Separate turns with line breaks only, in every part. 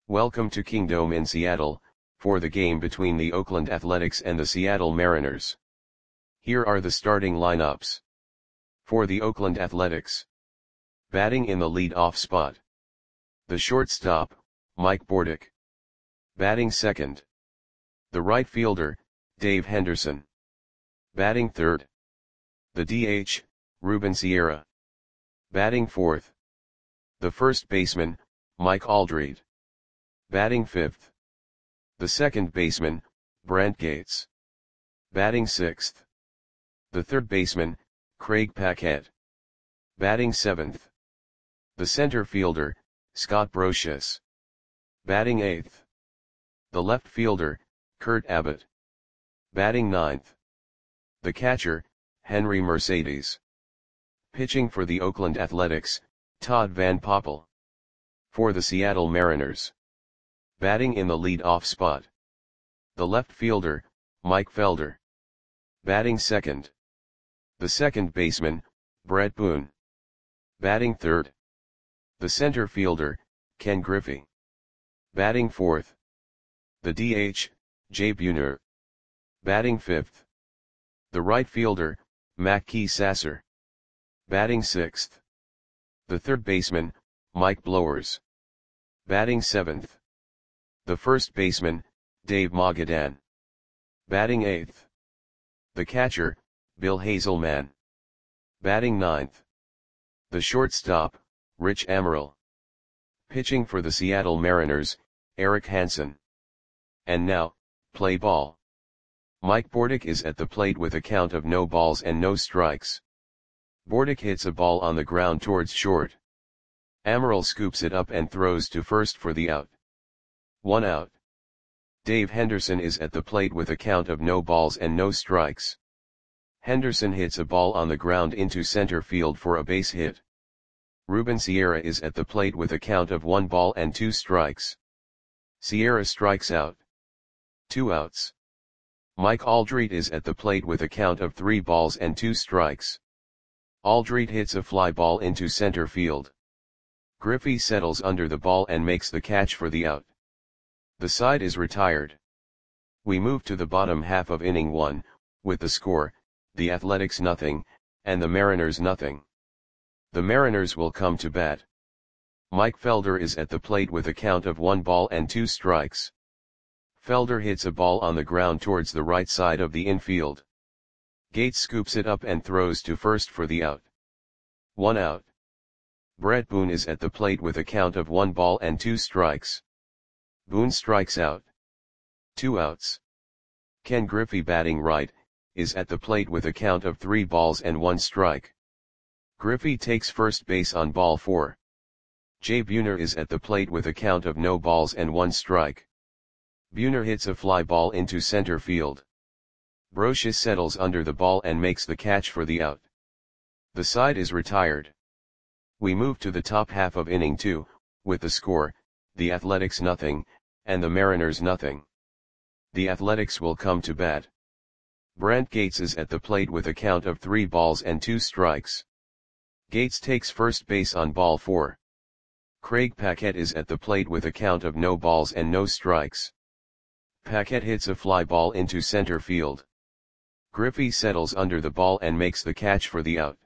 Welcome to Kingdome in Seattle, for the game between the Oakland Athletics and the Seattle Mariners. Here are the starting lineups. For the Oakland Athletics. Batting in the lead-off spot. The shortstop, Mike Bordick. Batting second. The right fielder, Dave Henderson. Batting third. The DH, Ruben Sierra. Batting fourth. The first baseman, Mike Aldrete. Batting fifth. The second baseman, Brent Gates. Batting sixth. The third baseman, Craig Paquette. Batting seventh. The center fielder, Scott Brosius. Batting eighth. The left fielder, Kurt Abbott. Batting ninth. The catcher, Henry Mercedes. Pitching for the Oakland Athletics, Todd Van Poppel. For the Seattle Mariners. Batting in the lead-off spot. The left fielder, Mike Felder. Batting second. The second baseman, Brett Boone. Batting third. The center fielder, Ken Griffey. Batting fourth. The DH, Jay Buhner. Batting fifth. The right fielder, Mackey Sasser. Batting sixth. The third baseman, Mike Blowers. Batting seventh. The first baseman, Dave Magadan. Batting eighth. The catcher, Bill Hazelman. Batting ninth. The shortstop, Rich Amaral. Pitching for the Seattle Mariners, Eric Hansen. And now, play ball. Mike Bordick is at the plate with a count of no balls and no strikes. Bordick hits a ball on the ground towards short. Amaral scoops it up and throws to first for the out. 1 out. Dave Henderson is at the plate with a count of no balls and no strikes. Henderson hits a ball on the ground into center field for a base hit. Ruben Sierra is at the plate with a count of 1 ball and 2 strikes. Sierra strikes out. 2 outs. Mike Aldrete is at the plate with a count of 3 balls and 2 strikes. Aldrete hits a fly ball into center field. Griffey settles under the ball and makes the catch for the out. The side is retired. We move to the bottom half of inning 1, with the score, the Athletics 0, and the Mariners 0. The Mariners will come to bat. Mike Felder is at the plate with a count of 1 ball and 2 strikes. Felder hits a ball on the ground towards the right side of the infield. Gates scoops it up and throws to first for the out. 1 out. Brett Boone is at the plate with a count of 1 ball and 2 strikes. Boone strikes out. 2 outs. Ken Griffey, batting right, is at the plate with a count of 3 balls and 1 strike. Griffey takes first base on ball 4. Jay Buhner is at the plate with a count of no balls and 1 strike. Buhner hits a fly ball into center field. Brosius settles under the ball and makes the catch for the out. The side is retired. We move to the top half of inning 2, with the score, the Athletics 0, and the Mariners 0. The Athletics will come to bat. Brent Gates is at the plate with a count of 3 balls and 2 strikes. Gates takes first base on ball 4. Craig Paquette is at the plate with a count of no balls and no strikes. Paquette hits a fly ball into center field. Griffey settles under the ball and makes the catch for the out.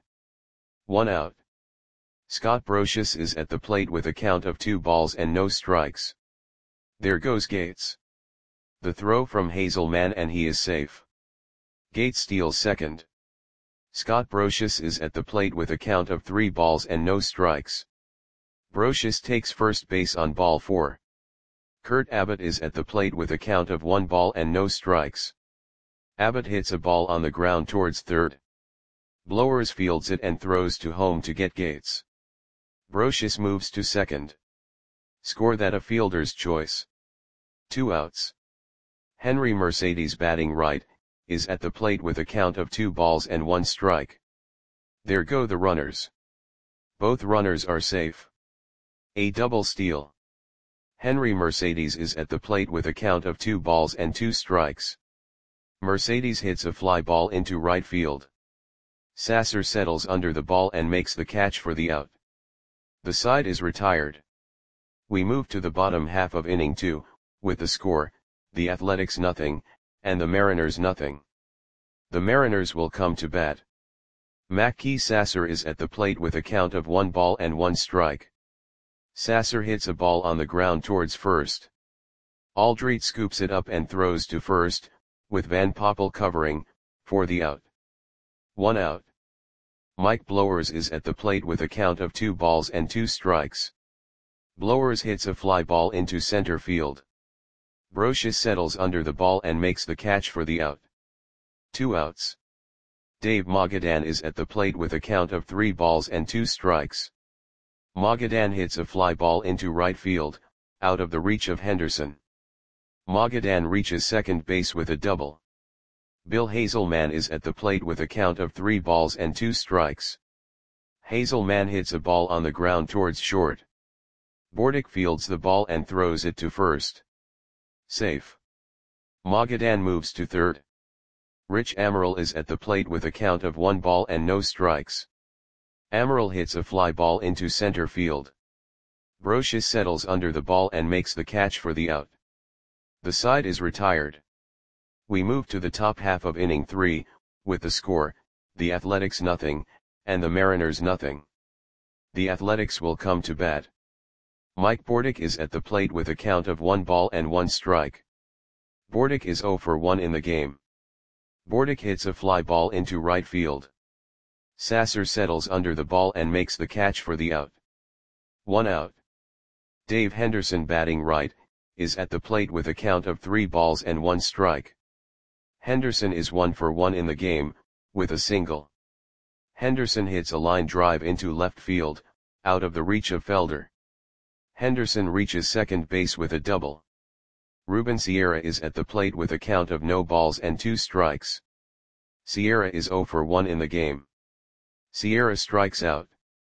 1 out. Scott Brosius is at the plate with a count of 2 balls and no strikes. There goes Gates. The throw from Hazelman and he is safe. Gates steals second. Scott Brosius is at the plate with a count of 3 balls and no strikes. Brosius takes first base on ball 4. Kurt Abbott is at the plate with a count of 1 ball and no strikes. Abbott hits a ball on the ground towards third. Blowers fields it and throws to home to get Gates. Brosius moves to second. Score that a fielder's choice. 2 outs. Henry Mercedes, batting right, is at the plate with a count of 2 balls and 1 strike. There go the runners. Both runners are safe. A double steal. Henry Mercedes is at the plate with a count of 2 balls and 2 strikes. Mercedes hits a fly ball into right field. Sasser settles under the ball and makes the catch for the out. The side is retired. We move to the bottom half of inning 2, with the score, the Athletics nothing, and the Mariners nothing. The Mariners will come to bat. Mackey Sasser is at the plate with a count of 1 ball and 1 strike. Sasser hits a ball on the ground towards first. Aldrete scoops it up and throws to first, with Van Poppel covering, for the out. 1 out. Mike Blowers is at the plate with a count of 2 balls and 2 strikes. Blowers hits a fly ball into center field. Brosius settles under the ball and makes the catch for the out. 2 outs. Dave Magadan is at the plate with a count of 3 balls and 2 strikes. Magadan hits a fly ball into right field, out of the reach of Henderson. Magadan reaches second base with a double. Bill Hazelman is at the plate with a count of 3 balls and 2 strikes. Hazelman hits a ball on the ground towards short. Bordick fields the ball and throws it to first. Safe. Magadan moves to third. Rich Amaral is at the plate with a count of 1 ball and no strikes. Amaral hits a fly ball into center field. Brosius settles under the ball and makes the catch for the out. The side is retired. We move to the top half of inning 3, with the score, the Athletics nothing, and the Mariners nothing. The Athletics will come to bat. Mike Bordick is at the plate with a count of 1 ball and 1 strike. Bordick is 0 for 1 in the game. Bordick hits a fly ball into right field. Sasser settles under the ball and makes the catch for the out. 1 out. Dave Henderson, batting right, is at the plate with a count of 3 balls and 1 strike. Henderson is 1 for 1 in the game, with a single. Henderson hits a line drive into left field, out of the reach of Felder. Henderson reaches second base with a double. Ruben Sierra is at the plate with a count of no balls and 2 strikes. Sierra is 0 for 1 in the game. Sierra strikes out.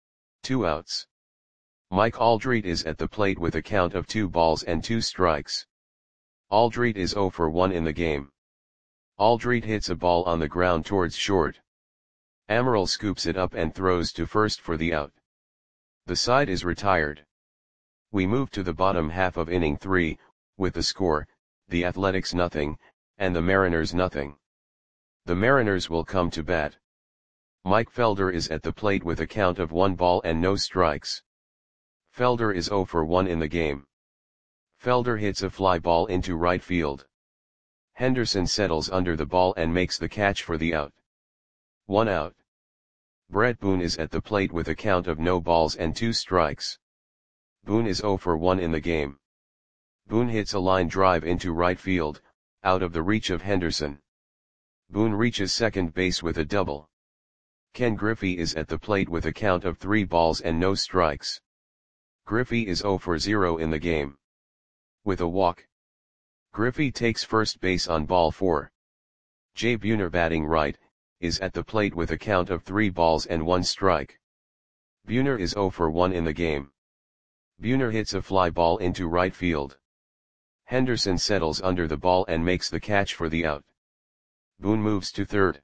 2 outs. Mike Aldrete is at the plate with a count of 2 balls and 2 strikes. Aldrete is 0 for 1 in the game. Aldrete hits a ball on the ground towards short. Amaral scoops it up and throws to first for the out. The side is retired. We move to the bottom half of inning 3, with the score, the Athletics nothing, and the Mariners nothing. The Mariners will come to bat. Mike Felder is at the plate with a count of 1 ball and no strikes. Felder is 0 for 1 in the game. Felder hits a fly ball into right field. Henderson settles under the ball and makes the catch for the out. 1 out. Brett Boone is at the plate with a count of no balls and 2 strikes. Boone is 0 for 1 in the game. Boone hits a line drive into right field, out of the reach of Henderson. Boone reaches second base with a double. Ken Griffey is at the plate with a count of 3 balls and no strikes. Griffey is 0 for 0 in the game. With a walk. Griffey takes first base on ball 4. Jay Buhner, batting right, is at the plate with a count of 3 balls and 1 strike. Buhner is 0 for 1 in the game. Buhner hits a fly ball into right field. Henderson settles under the ball and makes the catch for the out. Boone moves to third.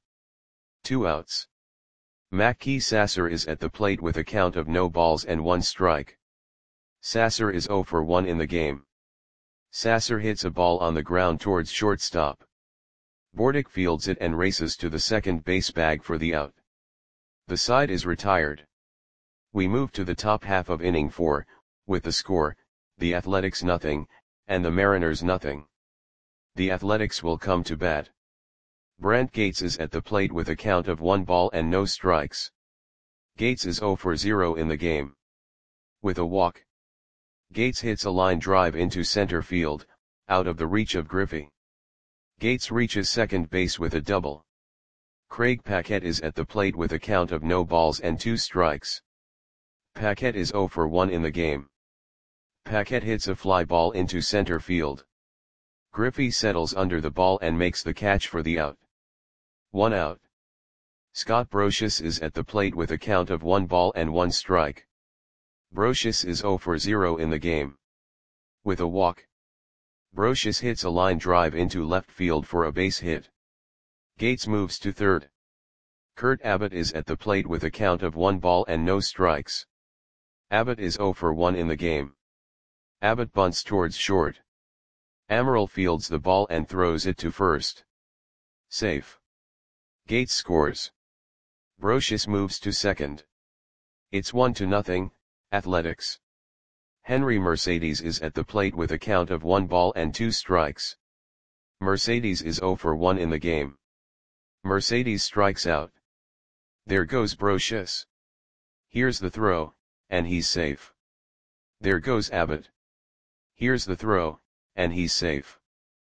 2 outs. Mackey Sasser is at the plate with a count of no balls and 1 strike. Sasser is 0 for 1 in the game. Sasser hits a ball on the ground towards shortstop. Bordick fields it and races to the second base bag for the out. The side is retired. We move to the top half of inning 4, with the score, the Athletics nothing, and the Mariners nothing. The Athletics will come to bat. Brent Gates is at the plate with a count of 1 ball and no strikes. Gates is 0 for 0 in the game. With a walk. Gates hits a line drive into center field, out of the reach of Griffey. Gates reaches second base with a double. Craig Paquette is at the plate with a count of no balls and 2 strikes. Paquette is 0 for 1 in the game. Paquette hits a fly ball into center field. Griffey settles under the ball and makes the catch for the out. 1 out. Scott Brosius is at the plate with a count of 1 ball and 1 strike. Brosius is 0 for 0 in the game. With a walk. Brosius hits a line drive into left field for a base hit. Gates moves to third. Kurt Abbott is at the plate with a count of 1 ball and no strikes. Abbott is 0 for 1 in the game. Abbott bunts towards short. Amaral fields the ball and throws it to first. Safe. Gates scores. Brocious moves to second. It's 1-0, Athletics. Henry Mercedes is at the plate with a count of 1 ball and 2 strikes. Mercedes is 0 for 1 in the game. Mercedes strikes out. There goes Brocious. Here's the throw, and he's safe. There goes Abbott. Here's the throw, and he's safe.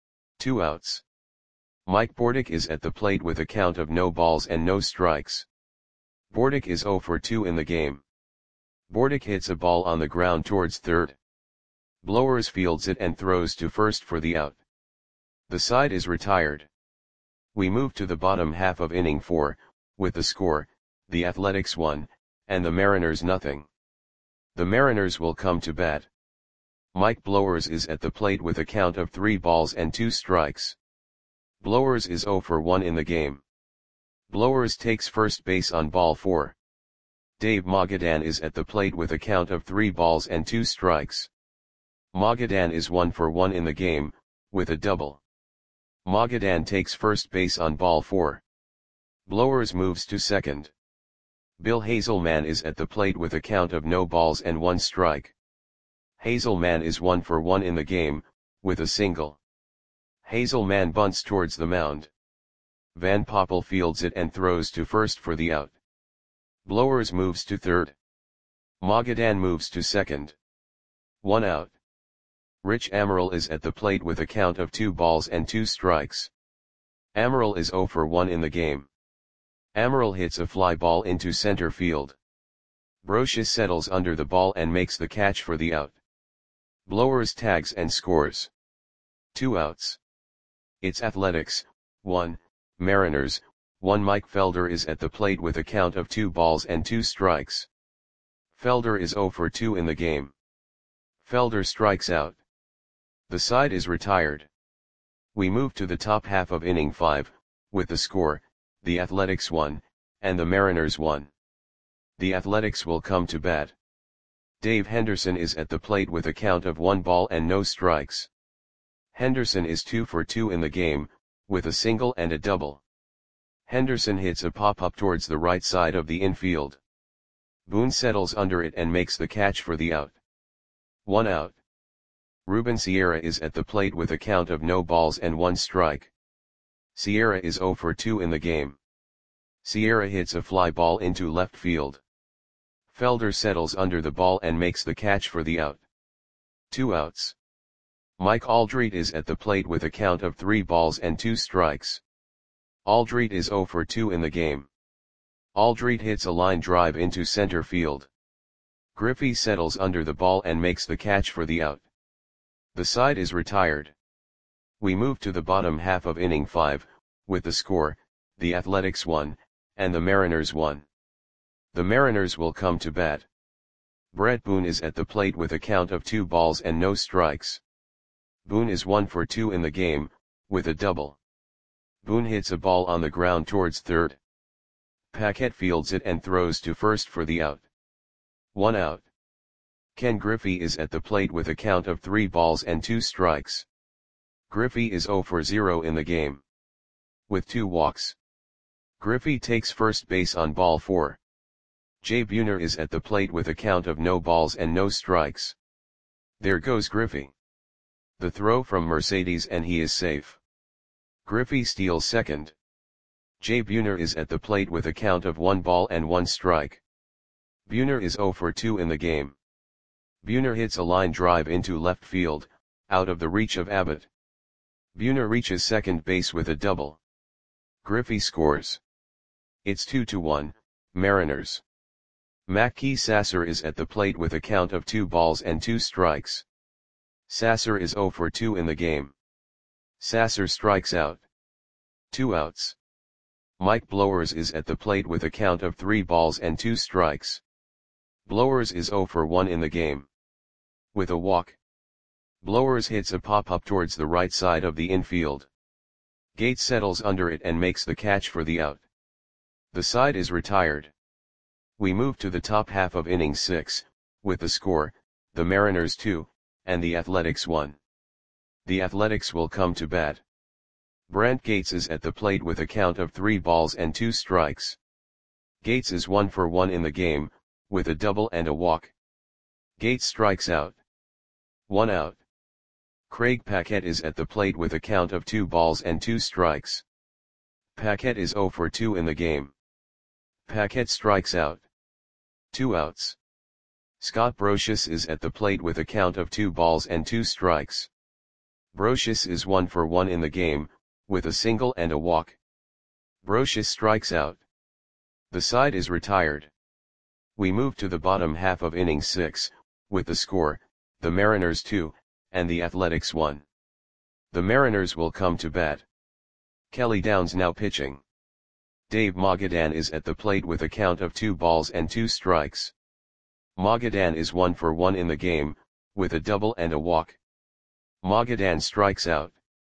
2 outs. Mike Bordick is at the plate with a count of no balls and no strikes. Bordick is 0 for 2 in the game. Bordick hits a ball on the ground towards third. Blowers fields it and throws to first for the out. The side is retired. We move to the bottom half of inning 4, with the score, the Athletics 1, and the Mariners 0. The Mariners will come to bat. Mike Blowers is at the plate with a count of 3 balls and 2 strikes. Blowers is 0 for 1 in the game. Blowers takes first base on ball 4. Dave Magadan is at the plate with a count of 3 balls and 2 strikes. Magadan is 1 for 1 in the game, with a double. Magadan takes first base on ball 4. Blowers moves to second. Bill Hazelman is at the plate with a count of no balls and 1 strike. Hazelman is 1 for 1 in the game, with a single. Hazelman bunts towards the mound. Van Poppel fields it and throws to first for the out. Blowers moves to third. Magadan moves to second. 1 out. Rich Amaral is at the plate with a count of 2 balls and 2 strikes. Amaral is 0 for 1 in the game. Amaral hits a fly ball into center field. Brocious settles under the ball and makes the catch for the out. Blowers tags and scores. 2 outs. It's Athletics, 1, Mariners, 1. Mike Felder is at the plate with a count of 2 balls and 2 strikes. Felder is 0 for 2 in the game. Felder strikes out. The side is retired. We move to the top half of inning 5, with the score, the Athletics 1, and the Mariners 1. The Athletics will come to bat. Dave Henderson is at the plate with a count of 1 ball and no strikes. Henderson is 2 for 2 in the game, with a single and a double. Henderson hits a pop-up towards the right side of the infield. Boone settles under it and makes the catch for the out. 1 out. Ruben Sierra is at the plate with a count of no balls and 1 strike. Sierra is 0 for 2 in the game. Sierra hits a fly ball into left field. Felder settles under the ball and makes the catch for the out. 2 outs. Mike Aldrete is at the plate with a count of 3 balls and 2 strikes. Aldrete is 0 for 2 in the game. Aldrete hits a line drive into center field. Griffey settles under the ball and makes the catch for the out. The side is retired. We move to the bottom half of inning 5, with the score, the Athletics 1, and the Mariners 1. The Mariners will come to bat. Brett Boone is at the plate with a count of 2 balls and no strikes. Boone is 1 for 2 in the game, with a double. Boone hits a ball on the ground towards third. Paquette fields it and throws to first for the out. 1 out. Ken Griffey is at the plate with a count of 3 balls and 2 strikes. Griffey is 0 for 0 in the game. With 2 walks. Griffey takes first base on ball 4. Jay Buhner is at the plate with a count of no balls and no strikes. There goes Griffey. The throw from Mercedes and he is safe. Griffey steals second. Jay Buhner is at the plate with a count of 1 ball and 1 strike. Buhner is 0 for 2 in the game. Buhner hits a line drive into left field, out of the reach of Abbott. Buhner reaches second base with a double. Griffey scores. It's 2-1, Mariners. Mackey Sasser is at the plate with a count of 2 balls and 2 strikes. Sasser is 0 for 2 in the game. Sasser strikes out. 2 outs. Mike Blowers is at the plate with a count of 3 balls and 2 strikes. Blowers is 0 for 1 in the game. With a walk. Blowers hits a pop-up towards the right side of the infield. Gates settles under it and makes the catch for the out. The side is retired. We move to the top half of inning 6, with the score, the Mariners 2, and the Athletics 1. The Athletics will come to bat. Brant Gates is at the plate with a count of 3 balls and 2 strikes. Gates is 1 for 1 in the game, with a double and a walk. Gates strikes out. 1 out. Craig Paquette is at the plate with a count of 2 balls and 2 strikes. Paquette is 0 for 2 in the game. Paquette strikes out. 2 outs. Scott Brosius is at the plate with a count of 2 balls and 2 strikes. Brosius is 1 for 1 in the game, with a single and a walk. Brosius strikes out. The side is retired. We move to the bottom half of inning 6, with the score, the Mariners 2, and the Athletics 1. The Mariners will come to bat. Kelly Downs now pitching. Dave Magadan is at the plate with a count of 2 balls and 2 strikes. Magadan is 1 for 1 in the game, with a double and a walk. Magadan strikes out.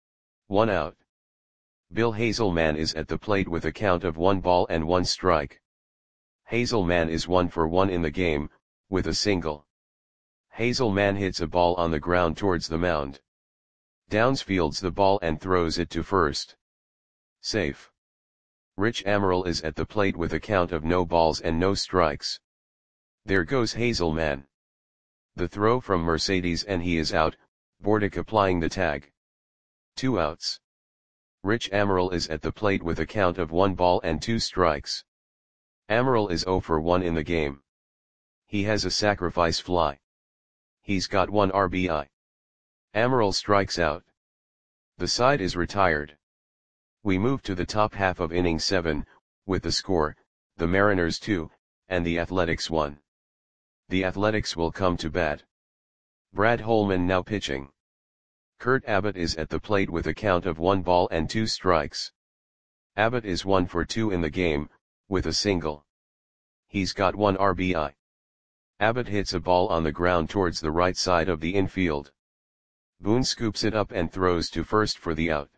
1 out. Bill Hazelman is at the plate with a count of 1 ball and 1 strike. Hazelman is 1 for 1 in the game, with a single. Hazelman hits a ball on the ground towards the mound. Downs fields the ball and throws it to first. Safe. Rich Amaral is at the plate with a count of no balls and no strikes. There goes Hazelman. The throw from Mercedes and he is out, Bordick applying the tag. 2 outs. Rich Amaral is at the plate with a count of 1 ball and 2 strikes. Amaral is 0 for 1 in the game. He has a sacrifice fly. He's got 1 RBI. Amaral strikes out. The side is retired. We move to the top half of inning 7, with the score, the Mariners 2, and the Athletics 1. The Athletics will come to bat. Brad Holman now pitching. Kurt Abbott is at the plate with a count of 1 ball and 2 strikes. Abbott is 1 for 2 in the game, with a single. He's got 1 RBI. Abbott hits a ball on the ground towards the right side of the infield. Boone scoops it up and throws to first for the out.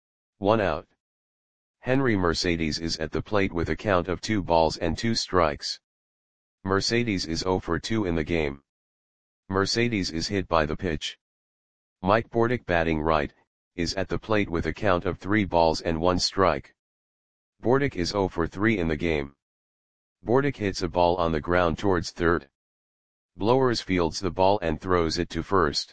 1 out. Henry Mercedes is at the plate with a count of 2 balls and 2 strikes. Mercedes is 0 for 2 in the game. Mercedes is hit by the pitch. Mike Bordick batting right, is at the plate with a count of 3 balls and 1 strike. Bordick is 0 for 3 in the game. Bordick hits a ball on the ground towards third. Blowers fields the ball and throws it to first.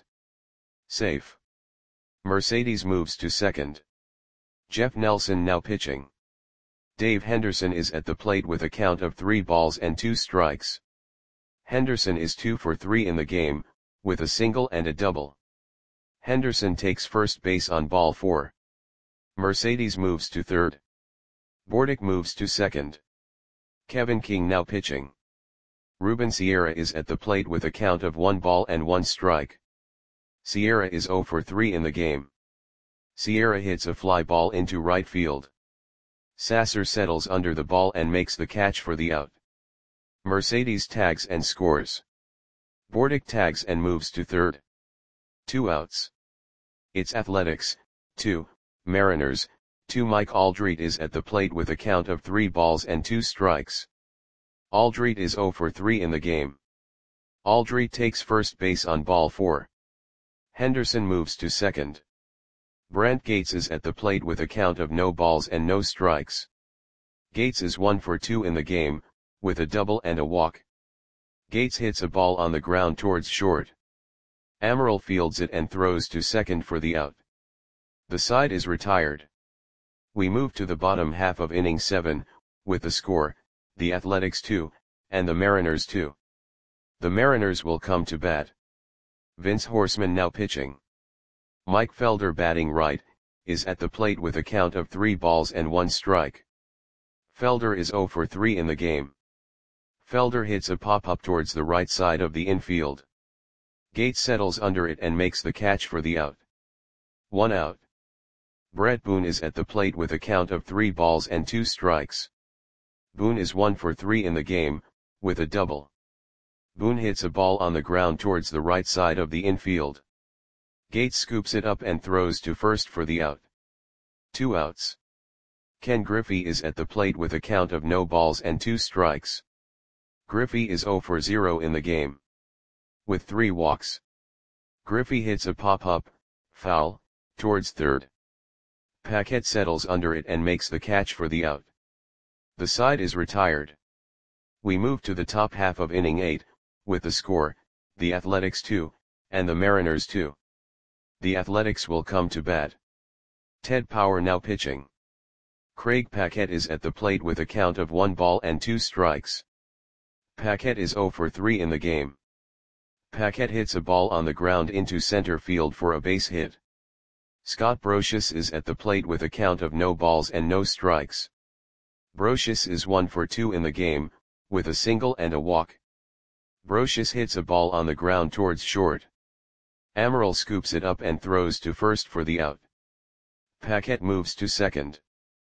Safe. Mercedes moves to second. Jeff Nelson now pitching. Dave Henderson is at the plate with a count of 3 balls and 2 strikes. Henderson is 2 for 3 in the game, with a single and a double. Henderson takes first base on ball 4. Mercedes moves to third. Bordick moves to second. Kevin King now pitching. Ruben Sierra is at the plate with a count of 1 ball and 1 strike. Sierra is 0 for 3 in the game. Sierra hits a fly ball into right field. Sasser settles under the ball and makes the catch for the out. Mercedes tags and scores. Bordick tags and moves to third. 2 outs. It's Athletics, 2, Mariners, 2. Mike Aldrete is at the plate with a count of 3 balls and 2 strikes. Aldrete is 0 for 3 in the game. Aldrete takes first base on ball 4. Henderson moves to second. Brant Gates is at the plate with a count of no balls and no strikes. Gates is 1 for 2 in the game, with a double and a walk. Gates hits a ball on the ground towards short. Amaral fields it and throws to second for the out. The side is retired. We move to the bottom half of inning 7, with the score, the Athletics 2, and the Mariners 2. The Mariners will come to bat. Vince Horseman now pitching. Mike Felder batting right, is at the plate with a count of 3 balls and 1 strike. Felder is 0 for 3 in the game. Felder hits a pop-up towards the right side of the infield. Gates settles under it and makes the catch for the out. 1 out. Brett Boone is at the plate with a count of 3 balls and 2 strikes. Boone is 1 for 3 in the game, with a double. Boone hits a ball on the ground towards the right side of the infield. Gates scoops it up and throws to first for the out. 2 outs. Ken Griffey is at the plate with a count of no balls and 2 strikes. Griffey is 0 for 0 in the game, with 3 walks. Griffey hits a pop-up, foul, towards third. Paquette settles under it and makes the catch for the out. The side is retired. We move to the top half of inning 8, with the score, the Athletics 2, and the Mariners 2. The Athletics will come to bat. Ted Power now pitching. Craig Paquette is at the plate with a count of 1 ball and 2 strikes. Paquette is 0 for 3 in the game. Paquette hits a ball on the ground into center field for a base hit. Scott Brosius is at the plate with a count of no balls and no strikes. Brosius is 1 for 2 in the game, with a single and a walk. Brosius hits a ball on the ground towards short. Amaral scoops it up and throws to first for the out. Paquette moves to second.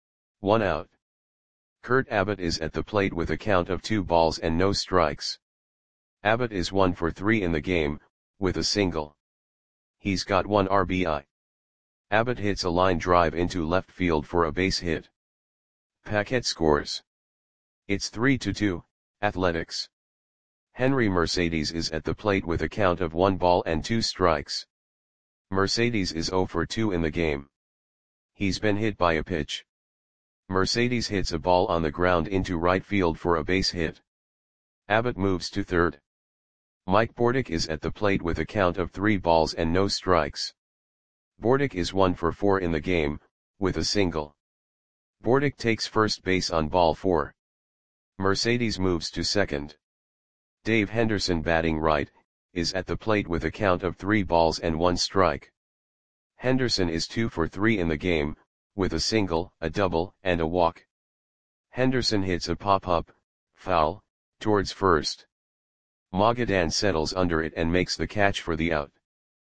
1 out. Kurt Abbott is at the plate with a count of 2 balls and no strikes. Abbott is 1 for 3 in the game, with a single. He's got 1 RBI. Abbott hits a line drive into left field for a base hit. Paquette scores. It's 3-2, Athletics. Henry Mercedes is at the plate with a count of 1 ball and 2 strikes. Mercedes is 0 for 2 in the game. He's been hit by a pitch. Mercedes hits a ball on the ground into right field for a base hit. Abbott moves to third. Mike Bordick is at the plate with a count of 3 balls and no strikes. Bordick is 1 for 4 in the game, with a single. Bordick takes first base on ball 4. Mercedes moves to second. Dave Henderson, batting right, is at the plate with a count of 3 balls and 1 strike. Henderson is 2 for 3 in the game, with a single, a double, and a walk. Henderson hits a pop-up, foul, towards first. Magadan settles under it and makes the catch for the out.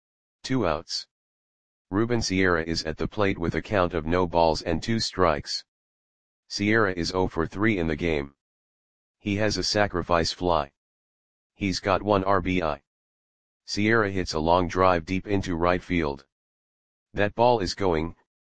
2 outs. Ruben Sierra is at the plate with a count of no balls and 2 strikes. Sierra is 0 for 3 in the game. He has a sacrifice fly. He's got 1 RBI. Sierra hits a long drive deep into right field. That ball is going,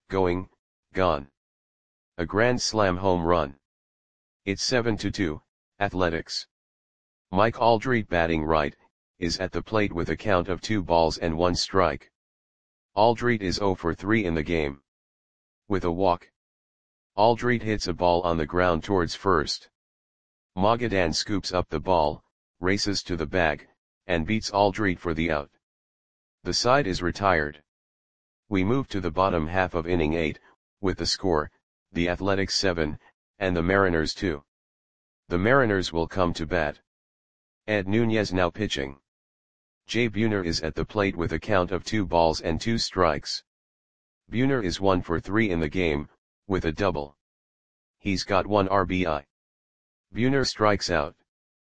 gone. A grand slam home run. It's 7-2, Athletics. Mike Aldrete, batting right, is at the plate with a count of 2 balls and 1 strike. Aldrete is 0 for 3 in the game. With a walk. Aldrete hits a ball on the ground towards first. Magadan scoops up the ball, races to the bag, and beats Aldrete for the out. The side is retired. We move to the bottom half of inning 8, with the score, the Athletics 7, and the Mariners 2. The Mariners will come to bat. Ed Nunez now pitching. Jay Buhner is at the plate with a count of 2 balls and 2 strikes. Buhner is 1 for 3 in the game, with a double. He's got 1 RBI. Buhner strikes out.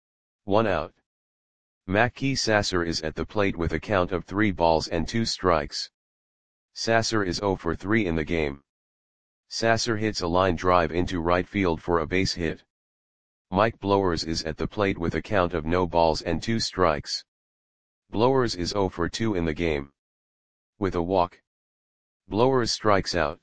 1 out. Mackey Sasser is at the plate with a count of 3 balls and 2 strikes. Sasser is 0 for 3 in the game. Sasser hits a line drive into right field for a base hit. Mike Blowers is at the plate with a count of no balls and 2 strikes. Blowers is 0 for 2 in the game. With a walk. Blowers strikes out.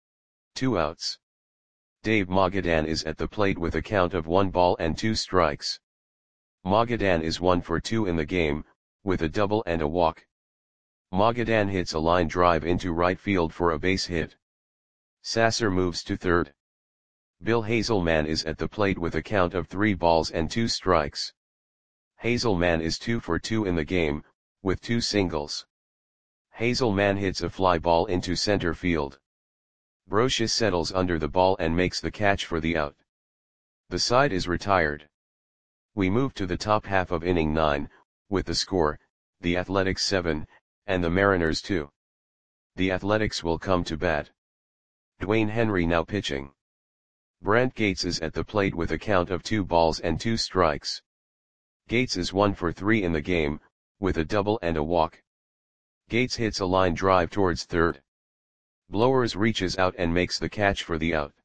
2 outs. Dave Magadan is at the plate with a count of 1 ball and 2 strikes. Magadan is 1 for 2 in the game, with a double and a walk. Magadan hits a line drive into right field for a base hit. Sasser moves to third. Bill Hazelman is at the plate with a count of 3 balls and 2 strikes. Hazelman is 2 for 2 in the game, with 2 singles. Hazelman hits a fly ball into center field. Brosius settles under the ball and makes the catch for the out. The side is retired. We move to the top half of inning 9, with the score, the Athletics 7, and the Mariners 2. The Athletics will come to bat. Dwayne Henry now pitching. Brant Gates is at the plate with a count of 2 balls and 2 strikes. Gates is 1 for 3 in the game, with a double and a walk. Gates hits a line drive towards third. Blowers reaches out and makes the catch for the out.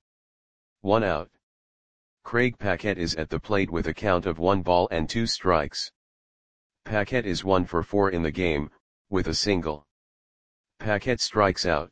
1 out. Craig Paquette is at the plate with a count of 1 ball and 2 strikes. Paquette is 1 for 4 in the game, with a single. Paquette strikes out.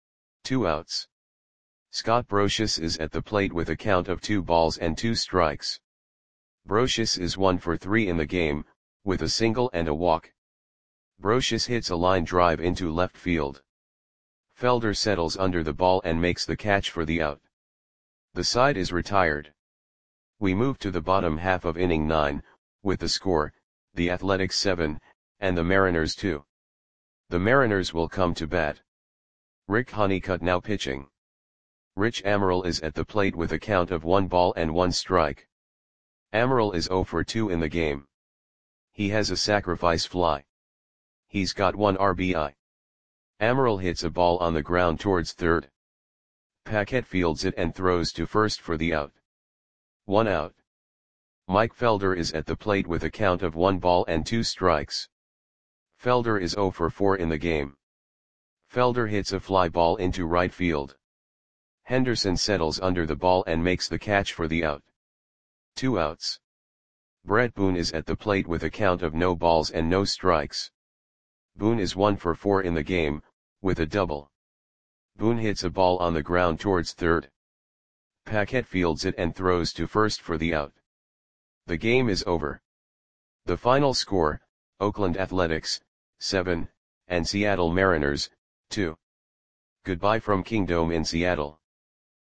2 outs. Scott Brosius is at the plate with a count of 2 balls and 2 strikes. Brosius is 1 for 3 in the game, with a single and a walk. Brocious hits a line drive into left field. Felder settles under the ball and makes the catch for the out. The side is retired. We move to the bottom half of inning 9, with the score, the Athletics 7, and the Mariners 2. The Mariners will come to bat. Rick Honeycutt now pitching. Rich Amaral is at the plate with a count of 1 ball and 1 strike. Amaral is 0 for 2 in the game. He has a sacrifice fly. He's got 1 RBI. Amaral hits a ball on the ground towards third. Paquette fields it and throws to first for the out. 1 out. Mike Felder is at the plate with a count of 1 ball and 2 strikes. Felder is 0 for 4 in the game. Felder hits a fly ball into right field. Henderson settles under the ball and makes the catch for the out. 2 outs. Brett Boone is at the plate with a count of no balls and no strikes. Boone is 1 for 4 in the game, with a double. Boone hits a ball on the ground towards third. Paquette fields it and throws to first for the out. The game is over. The final score, Oakland Athletics, 7, and Seattle Mariners, 2. Goodbye from Kingdome in Seattle.